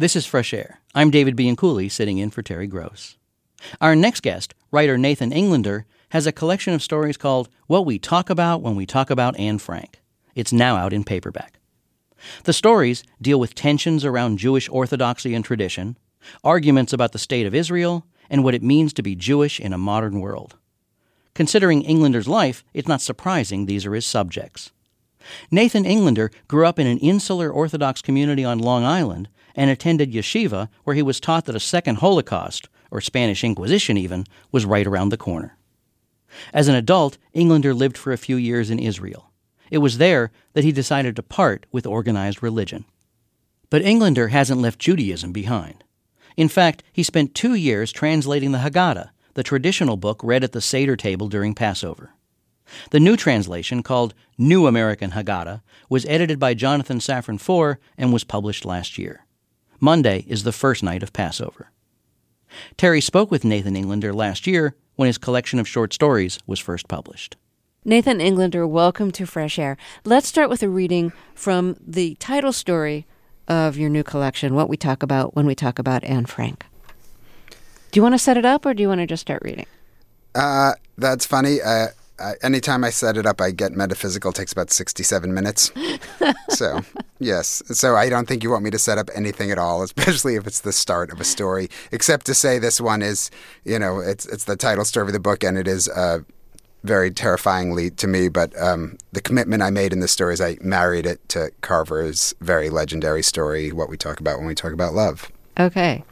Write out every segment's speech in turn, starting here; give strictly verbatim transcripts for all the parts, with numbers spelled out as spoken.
This is Fresh Air. I'm David Bianculli, sitting in for Terry Gross. Our next guest, writer Nathan Englander, has a collection of stories called What We Talk About When We Talk About Anne Frank. It's now out in paperback. The stories deal with tensions around Jewish orthodoxy and tradition, arguments about the state of Israel, and what it means to be Jewish in a modern world. Considering Englander's life, it's not surprising these are his subjects. Nathan Englander grew up in an insular Orthodox community on Long Island and attended yeshiva, where he was taught that a second Holocaust, or Spanish Inquisition even, was right around the corner. As an adult, Englander lived for a few years in Israel. It was there that he decided to part with organized religion. But Englander hasn't left Judaism behind. In fact, he spent two years translating the Haggadah, the traditional book read at the Seder table during Passover. The new translation, called New American Haggadah, was edited by Jonathan Safran Foer and was published last year. Monday is the first night of Passover. Terry spoke with Nathan Englander last year when his collection of short stories was first published. Nathan Englander, welcome to Fresh Air. Let's start with a reading from the title story of your new collection, What We Talk About When We Talk About Anne Frank. Do you want to set it up, or do you want to just start reading? Uh, that's funny. Uh, uh, anytime I set it up, I get metaphysical. It takes about sixty-seven minutes. So, yes. So I don't think you want me to set up anything at all, especially if it's the start of a story, except to say this one is, you know, it's it's the title story of the book, and it is uh, very terrifyingly to me. But um, the commitment I made in this story is I married it to Carver's very legendary story, What We Talk About When We Talk About Love. Okay.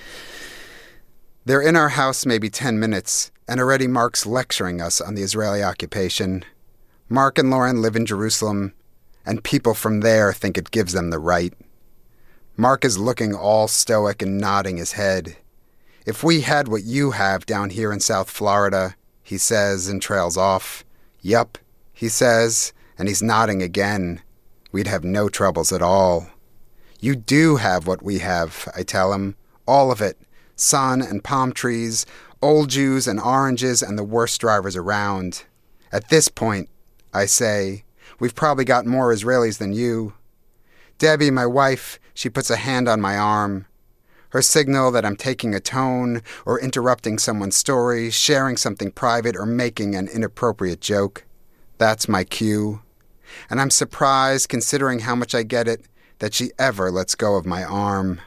They're in our house maybe ten minutes, and already Mark's lecturing us on the Israeli occupation. Mark and Lauren live in Jerusalem, and people from there think it gives them the right. Mark is looking all stoic and nodding his head. If we had what you have down here in South Florida, he says and trails off. Yup, he says, and he's nodding again. We'd have no troubles at all. You do have what we have, I tell him. All of it. Sun and palm trees, old Jews and oranges, and the worst drivers around. At this point, I say, we've probably got more Israelis than you. Debbie, my wife, she puts a hand on my arm. Her signal that I'm taking a tone, or interrupting someone's story, sharing something private, or making an inappropriate joke. That's my cue. And I'm surprised, considering how much I get it, that she ever lets go of my arm.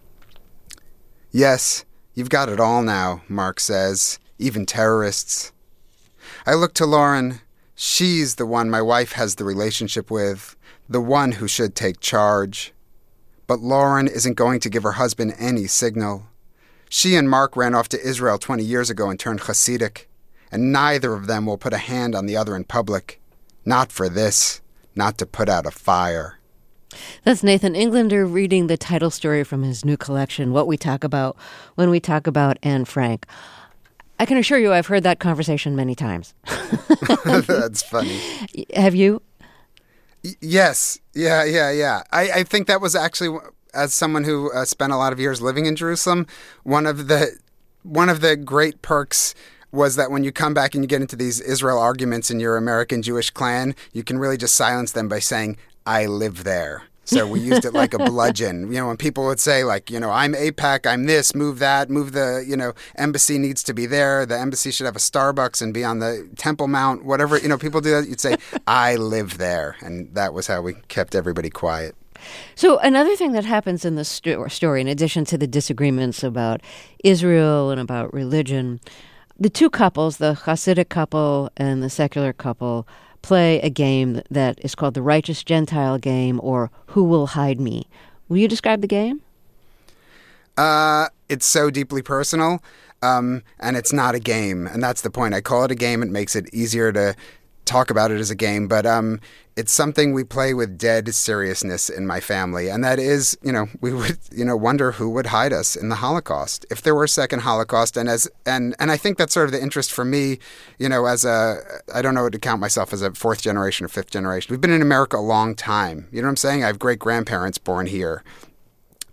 Yes, you've got it all now, Mark says, even terrorists. I look to Lauren. She's the one my wife has the relationship with, the one who should take charge. But Lauren isn't going to give her husband any signal. She and Mark ran off to Israel twenty years ago and turned Hasidic, and neither of them will put a hand on the other in public. Not for this, not to put out a fire. That's Nathan Englander reading the title story from his new collection, What We Talk About When We Talk About Anne Frank. I can assure you I've heard that conversation many times. That's funny. Have you? Y- yes. Yeah, yeah, yeah. I, I think that was actually, as someone who uh, spent a lot of years living in Jerusalem, one of the one of the great perks was that when you come back and you get into these Israel arguments in your American Jewish clan, you can really just silence them by saying, I live there. So we used it like a bludgeon. You know, when people would say, like, you know, I'm AIPAC, I'm this, move that, move the, you know, embassy needs to be there. The embassy should have a Starbucks and be on the Temple Mount, whatever. You know, people do that. You'd say, I live there. And that was how we kept everybody quiet. So another thing that happens in the sto- story, in addition to the disagreements about Israel and about religion, the two couples, the Hasidic couple and the secular couple, play a game that is called the Righteous Gentile game, or Who Will Hide Me. Will you describe the game? Uh, it's so deeply personal, um, and it's not a game. And that's the point. I call it a game. It makes it easier to talk about it as a game. But um, it's something we play with dead seriousness in my family. And that is, you know, we would, you know, wonder who would hide us in the Holocaust if there were a second Holocaust. And as and, and I think that's sort of the interest for me, you know, as a, I don't know to count myself as a fourth generation or fifth generation. We've been in America a long time. You know what I'm saying? I have great grandparents born here.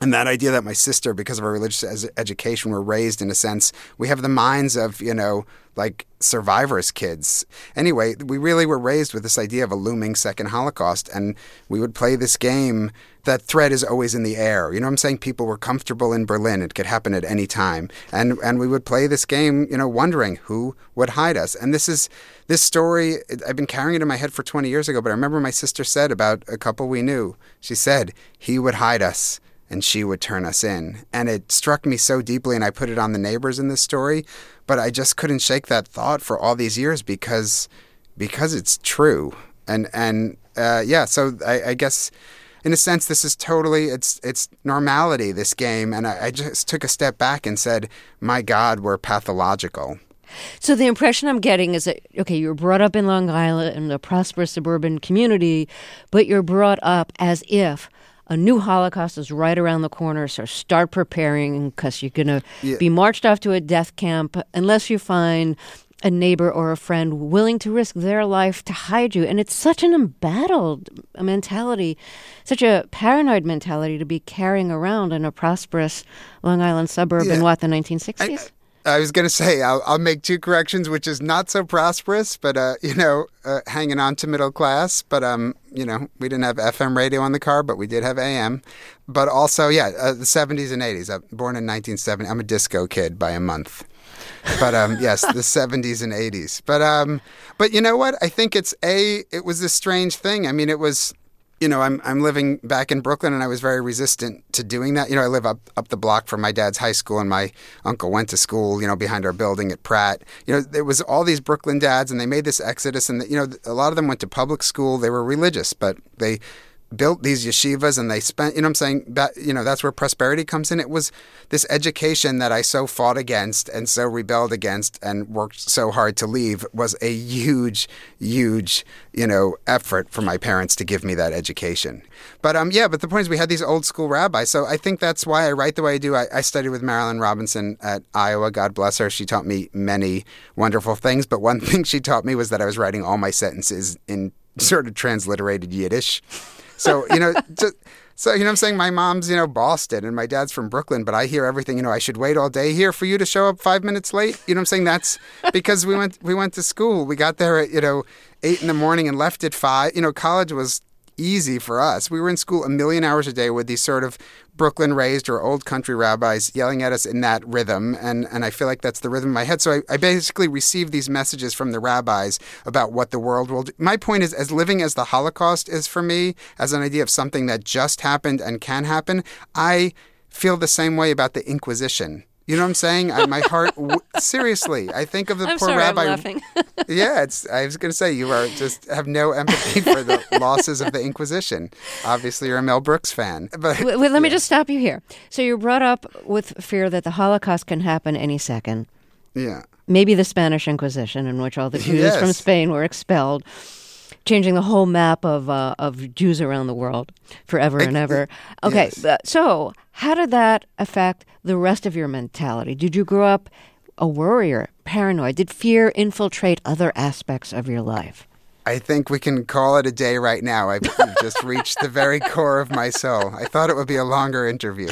And that idea that my sister, because of our religious education, were raised in a sense, we have the minds of, you know, like survivors' kids. Anyway, we really were raised with this idea of a looming second Holocaust, and we would play this game. That threat is always in the air. You know what I'm saying? People were comfortable in Berlin. It could happen at any time. And and we would play this game, you know, wondering who would hide us. And this is this story, I've been carrying it in my head for twenty years ago, but I remember my sister said about a couple we knew. She said, he would hide us and she would turn us in. And it struck me so deeply, and I put it on the neighbors in this story, but I just couldn't shake that thought for all these years because because it's true. And, and uh, yeah, so I, I guess... in a sense, this is totally, it's it's normality, this game. And I, I just took a step back and said, my God, we're pathological. So the impression I'm getting is that, okay, you were brought up in Long Island in a prosperous suburban community, but you're brought up as if a new Holocaust is right around the corner, so start preparing because you're going to yeah. be marched off to a death camp unless you find a neighbor or a friend willing to risk their life to hide you. And it's such an embattled mentality, such a paranoid mentality to be carrying around in a prosperous Long Island suburb yeah. in, what, the nineteen sixties? I, I was going to say, I'll, I'll make two corrections, which is not so prosperous, but, uh, you know, uh, hanging on to middle class. But, um, you know, we didn't have F M radio on the car, but we did have A M. But also, yeah, uh, the seventies and eighties. I'm born in nineteen seventy. I'm a disco kid by a month. But um, yes, the seventies and eighties. But um, but you know what? I think it's a. It was this strange thing. I mean, it was. You know, I'm I'm living back in Brooklyn, and I was very resistant to doing that. You know, I live up up the block from my dad's high school, and my uncle went to school. You know, behind our building at Pratt. You know, there was all these Brooklyn dads, and they made this exodus, and you know, a lot of them went to public school. They were religious, but they built these yeshivas, and they spent, you know what I'm saying, that, you know, that's where prosperity comes in. It was this education that I so fought against and so rebelled against and worked so hard to leave was a huge, huge, you know, effort for my parents to give me that education. But um, yeah, but the point is we had these old school rabbis. So I think that's why I write the way I do. I, I studied with Marilyn Robinson at Iowa. God bless her. She taught me many wonderful things. But one thing she taught me was that I was writing all my sentences in sort of transliterated Yiddish. So, you know, just, so, you know what I'm saying? My mom's, you know, Boston and my dad's from Brooklyn, but I hear everything, you know, I should wait all day here for you to show up five minutes late. You know what I'm saying? That's because we went, we went to school. We got there at, you know, eight in the morning and left at five. You know, college was easy for us. We were in school a million hours a day with these sort of Brooklyn raised or old country rabbis yelling at us in that rhythm. And, and I feel like that's the rhythm in my head. So I, I basically received these messages from the rabbis about what the world will do. My point is, as living as the Holocaust is for me, as an idea of something that just happened and can happen, I feel the same way about the Inquisition. You know what I'm saying? I, my heart, w- seriously, I think of the I'm poor sorry, rabbi. I'm laughing. Yeah, it's, I was going to say, you are just have no empathy for the losses of the Inquisition. Obviously, you're a Mel Brooks fan. But well, let yeah. me just stop you here. So you're brought up with fear that the Holocaust can happen any second. Yeah. Maybe the Spanish Inquisition, in which all the Jews yes. from Spain were expelled, changing the whole map of uh, of Jews around the world forever and ever. Okay, yes. uh, so how did that affect the rest of your mentality? Did you grow up a worrier, paranoid? Did fear infiltrate other aspects of your life? I think we can call it a day right now. I've just reached the very core of my soul. I thought it would be a longer interview.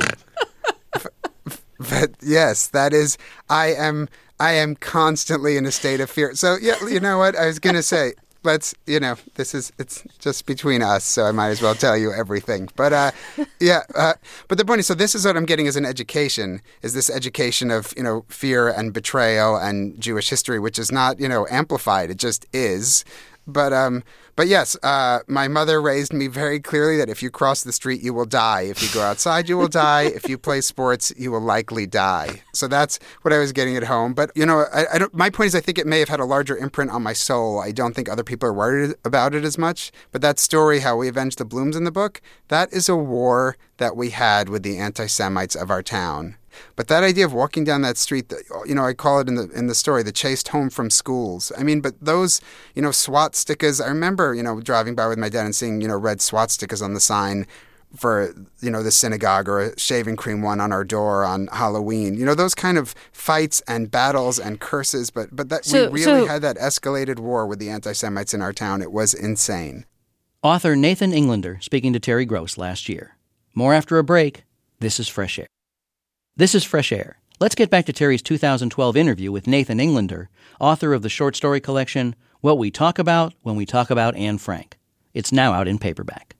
But yes, that is, I am, I am constantly in a state of fear. So, yeah, you know what? I was going to say, let's, you know, this is, it's just between us, so I might as well tell you everything. But, uh, yeah, uh, but the point is, so this is what I'm getting as an education, is this education of, you know, fear and betrayal and Jewish history, which is not, you know, amplified. It just is. But um, but yes, uh, my mother raised me very clearly that if you cross the street, you will die. If you go outside, you will die. If you play sports, you will likely die. So that's what I was getting at home. But, you know, I, I don't, my point is I think it may have had a larger imprint on my soul. I don't think other people are worried about it as much. But that story, How We Avenged the Blooms in the book, that is a war that we had with the anti-Semites of our town. But that idea of walking down that street, you know, I call it in the in the story, the chased home from schools. I mean, but those, you know, swastikas, I remember, you know, driving by with my dad and seeing, you know, red swastikas on the sign for, you know, the synagogue, or a shaving cream one on our door on Halloween. You know, those kind of fights and battles and curses. But but that so, we really so... had that escalated war with the anti-Semites in our town. It was insane. Author Nathan Englander speaking to Terry Gross last year. More after a break. This is Fresh Air. This is Fresh Air. Let's get back to Terry's two thousand twelve interview with Nathan Englander, author of the short story collection What We Talk About When We Talk About Anne Frank. It's now out in paperback.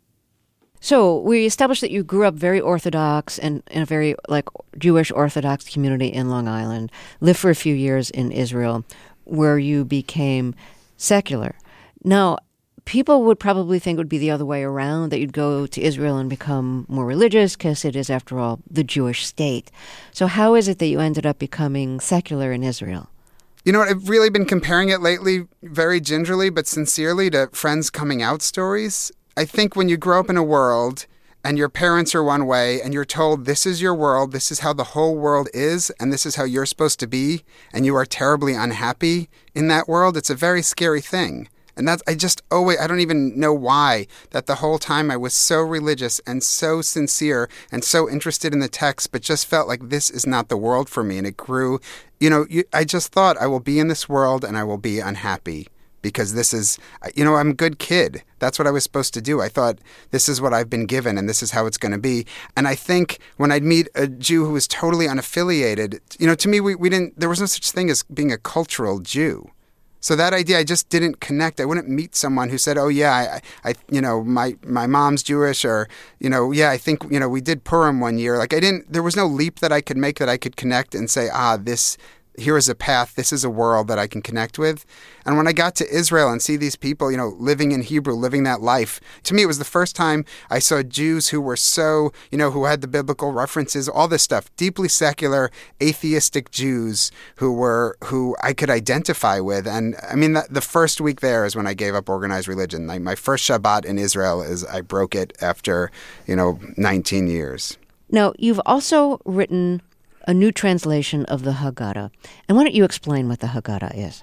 So we established that you grew up very Orthodox and in a very like Jewish Orthodox community in Long Island, lived for a few years in Israel, where you became secular. Now, people would probably think it would be the other way around, that you'd go to Israel and become more religious because it is, after all, the Jewish state. So how is it that you ended up becoming secular in Israel? You know what? I've really been comparing it lately very gingerly but sincerely to friends' coming out stories. I think when you grow up in a world and your parents are one way and you're told this is your world, this is how the whole world is, and this is how you're supposed to be, and you are terribly unhappy in that world, it's a very scary thing. And that's, I just always, I don't even know why, that the whole time I was so religious and so sincere and so interested in the text, but just felt like this is not the world for me. And it grew, you know, you, I just thought I will be in this world and I will be unhappy because this is, you know, I'm a good kid. That's what I was supposed to do. I thought this is what I've been given and this is how it's going to be. And I think when I'd meet a Jew who was totally unaffiliated, you know, to me, we, we didn't, there was no such thing as being a cultural Jew. So that idea, I just didn't connect. I wouldn't meet someone who said, oh, yeah, I, I, you know, my, my mom's Jewish, or, you know, yeah, I think, you know, we did Purim one year. Like I didn't, there was no leap that I could make that I could connect and say, ah, this, here is a path, this is a world that I can connect with. And when I got to Israel and see these people, you know, living in Hebrew, living that life, to me it was the first time I saw Jews who were so, you know, who had the biblical references, all this stuff, deeply secular, atheistic Jews who were, who I could identify with. And I mean, the, the first week there is when I gave up organized religion. Like my first Shabbat in Israel is I broke it after, you know, nineteen years. Now, you've also written a new translation of the Haggadah. And why don't you explain what the Haggadah is?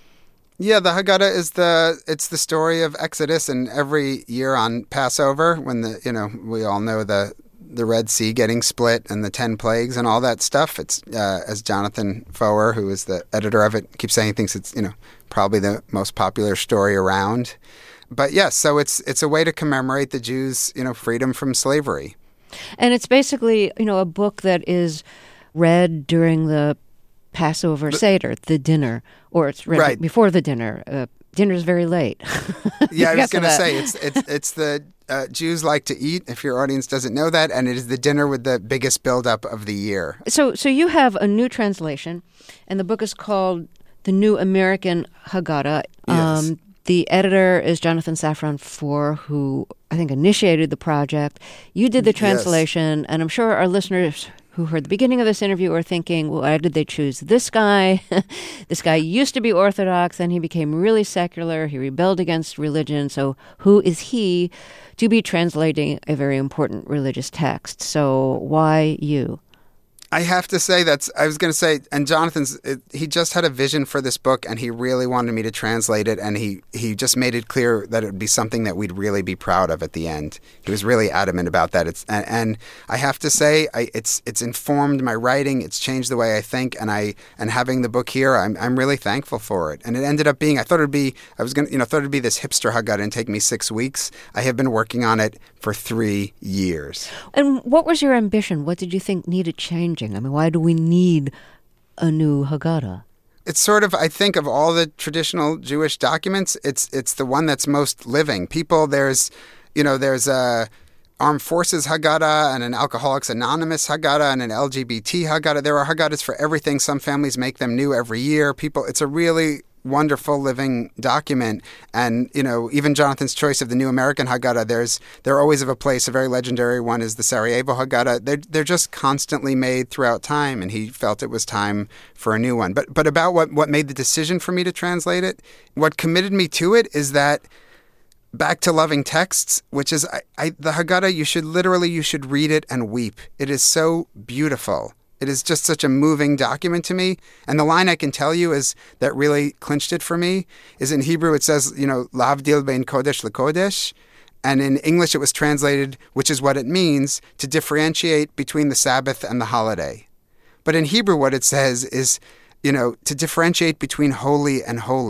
Yeah, the Haggadah is the, it's the story of Exodus, and every year on Passover, when the, you know, we all know the the Red Sea getting split and the ten plagues and all that stuff. It's, uh, as Jonathan Foer, who is the editor of it, keeps saying, he thinks it's, you know, probably the most popular story around. But yes, so it's it's a way to commemorate the Jews', you know, freedom from slavery. And it's basically, you know, a book that is read during the Passover Seder, the dinner, or it's read right. before the dinner. Uh, dinner's very late. Yeah, I was going to say, it's it's it's the uh, Jews like to eat, if your audience doesn't know that, and it is the dinner with the biggest buildup of the year. So, so you have a new translation, and the book is called The New American Haggadah. Yes. Um, the editor is Jonathan Safran Foer, who I think initiated the project. You did the translation, yes. And I'm sure our listeners who heard the beginning of this interview are thinking, well, why did they choose this guy? This guy used to be Orthodox, and he became really secular. He rebelled against religion. So who is he to be translating a very important religious text? So why you? I have to say that's, I was going to say, and Jonathan's, it, he just had a vision for this book and he really wanted me to translate it, and he, he just made it clear that it would be something that we'd really be proud of at the end. He was really adamant about that. It's and, and I have to say, I, it's it's informed my writing, it's changed the way I think, and I and having the book here, I'm I'm really thankful for it. And it ended up being, I thought it'd be, I was going to, you know, thought it'd be this hipster Haggadah and take me six weeks. I have been working on it for three years. And what was your ambition? What did you think needed changing? I mean, why do we need a new Haggadah? It's sort of, I think, of all the traditional Jewish documents, it's it's the one that's most living. People, there's, you know, there's a Armed Forces Haggadah and an Alcoholics Anonymous Haggadah and an L G B T Haggadah. There are Haggadahs for everything. Some families make them new every year. People, it's a really wonderful living document. And, you know, even Jonathan's choice of the New American Haggadah, there's they're always of a place. A very legendary one is the Sarajevo Haggadah. They're, they're just constantly made throughout time, and he felt it was time for a new one. But but about what, what made the decision for me to translate it, what committed me to it is that back to loving texts, which is I, I, the Haggadah, you should literally, you should read it and weep. It is so beautiful. It is just such a moving document to me. And the line I can tell you is that really clinched it for me is in Hebrew. It says, you know, Lavdil bein kodesh lekodesh. And in English, it was translated, which is what it means, to differentiate between the Sabbath and the holiday. But in Hebrew, what it says is, you know, to differentiate between holy and holy.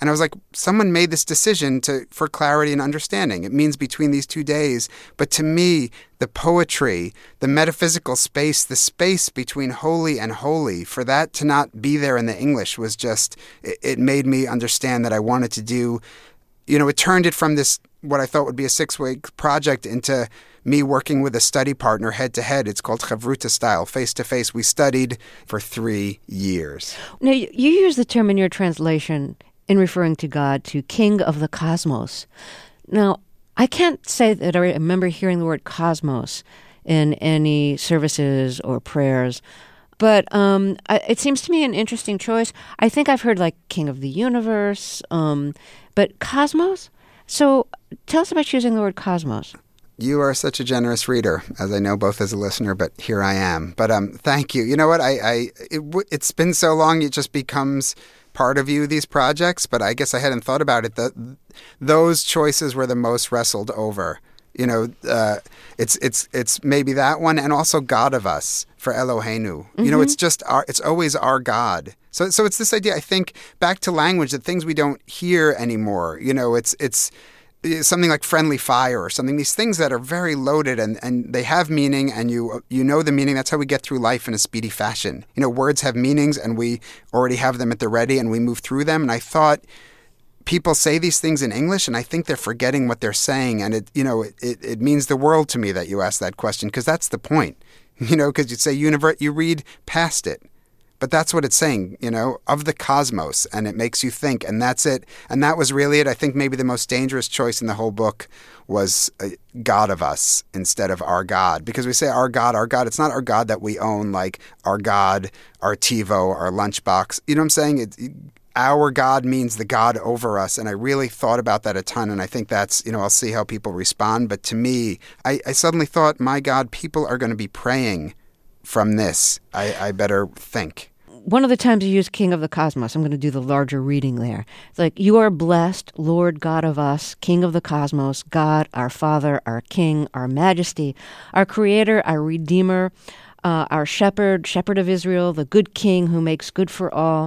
And I was like, someone made this decision to for clarity and understanding. It means between these two days. But to me, the poetry, the metaphysical space, the space between holy and holy, for that to not be there in the English was just, it, it made me understand that I wanted to do, you know, it turned it from this, what I thought would be a six-week project into me working with a study partner head-to-head. It's called Chavruta style, face-to-face. We studied for three years. Now, you use the term in your translation in referring to God to King of the Cosmos. Now, I can't say that I remember hearing the word cosmos in any services or prayers, but um, I, it seems to me an interesting choice. I think I've heard like King of the Universe, um, but cosmos? So tell us about choosing the word cosmos. You are such a generous reader, as I know both as a listener, but here I am. But um, thank you. You know what? I, I it, it's been so long, it just becomes part of you, these projects. But I guess I hadn't thought about it. The, those choices were the most wrestled over. You know, uh, it's it's it's maybe that one, and also God of us for Eloheinu. Mm-hmm. You know, it's just our, it's always our God. So so it's this idea. I think back to language, that things we don't hear anymore. You know, it's it's. something like friendly fire or something, these things that are very loaded and, and they have meaning, and you you know the meaning. That's how we get through life in a speedy fashion. You know, words have meanings and we already have them at the ready and we move through them. And I thought people say these things in English and I think they're forgetting what they're saying. And it, you know, it, it, it means the world to me that you ask that question, because that's the point. You know, because you say universe, you read past it. But that's what it's saying, you know, of the cosmos, and it makes you think, and that's it. And that was really it. I think maybe the most dangerous choice in the whole book was uh, God of us instead of our God. Because we say our God, our God. It's not our God that we own, like our God, our TiVo, our lunchbox. You know what I'm saying? It, it, our God means the God over us. And I really thought about that a ton. And I think that's, you know, I'll see how people respond. But to me, I, I suddenly thought, my God, people are going to be praying from this. I, I better think. One of the times you use King of the Cosmos, I'm going to do the larger reading there. It's like, you are blessed, Lord God of us, King of the Cosmos, God, our Father, our King, our Majesty, our Creator, our Redeemer, uh, our Shepherd, Shepherd of Israel, the good King who makes good for all.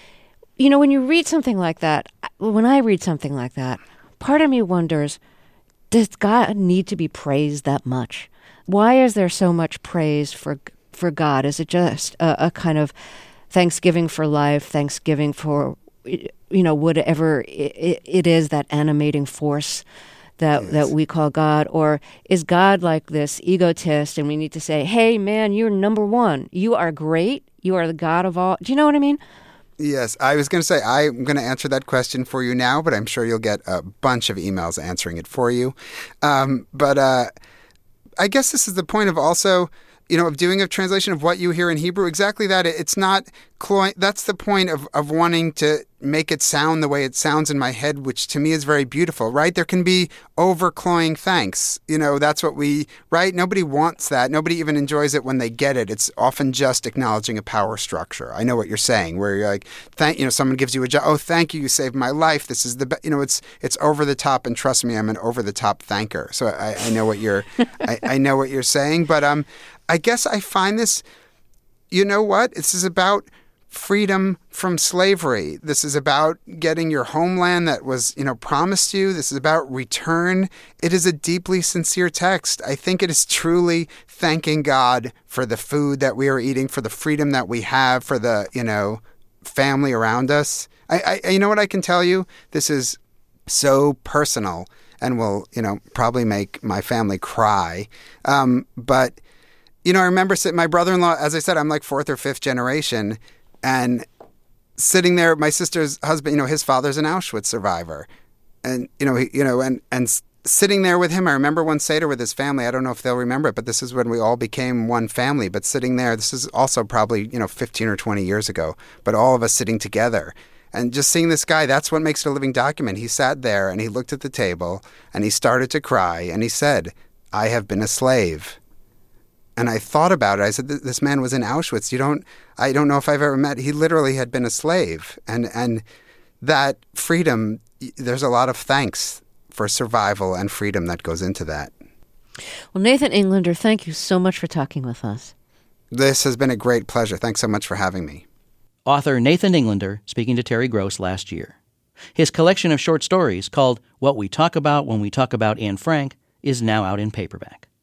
You know, when you read something like that, when I read something like that, part of me wonders, does God need to be praised that much? Why is there so much praise for for God? Is it just a, a kind of Thanksgiving for life, Thanksgiving for, you know, whatever it, it is, that animating force that yes. that we call God? Or is God like this egotist and we need to say, hey, man, you're number one. You are great. You are the God of all. Do you know what I mean? Yes, I was going to say, I'm going to answer that question for you now, but I'm sure you'll get a bunch of emails answering it for you. Um, but uh, I guess this is the point of also, you know, of doing a translation of what you hear in Hebrew. Exactly that. It's not, cloy- that's the point of, of wanting to make it sound the way it sounds in my head, which to me is very beautiful, right? There can be over-cloying thanks. You know, that's what we, right? Nobody wants that. Nobody even enjoys it when they get it. It's often just acknowledging a power structure. I know what you're saying, where you're like, thank, you know, someone gives you a job. Oh, thank you. You saved my life. This is the best. You know, it's, it's over the top. And trust me, I'm an over the top thanker. So I, I know what you're, I, I know what you're saying, but, um, I guess I find this, you know what? This is about freedom from slavery. This is about getting your homeland that was, you know, promised you. This is about return. It is a deeply sincere text. I think it is truly thanking God for the food that we are eating, for the freedom that we have, for the, you know, family around us. I, I you know what I can tell you? This is so personal and will, you know, probably make my family cry. Um, but You know, I remember sitting, my brother-in-law, as I said, I'm like fourth or fifth generation, and sitting there, my sister's husband, you know, his father's an Auschwitz survivor. And, you know, he, you know, and, and sitting there with him, I remember one Seder with his family. I don't know if they'll remember it, but this is when we all became one family. But sitting there, this is also probably, you know, fifteen or twenty years ago, but all of us sitting together. And just seeing this guy, that's what makes it a living document. He sat there and he looked at the table and he started to cry and he said, I have been a slave. And I thought about it. I said, this man was in Auschwitz. You don't, I don't know if I've ever met, he literally had been a slave. And, and that freedom, there's a lot of thanks for survival and freedom that goes into that. Well, Nathan Englander, thank you so much for talking with us. This has been a great pleasure. Thanks so much for having me. Author Nathan Englander speaking to Terry Gross last year. His collection of short stories, called What We Talk About When We Talk About Anne Frank, is now out in paperback.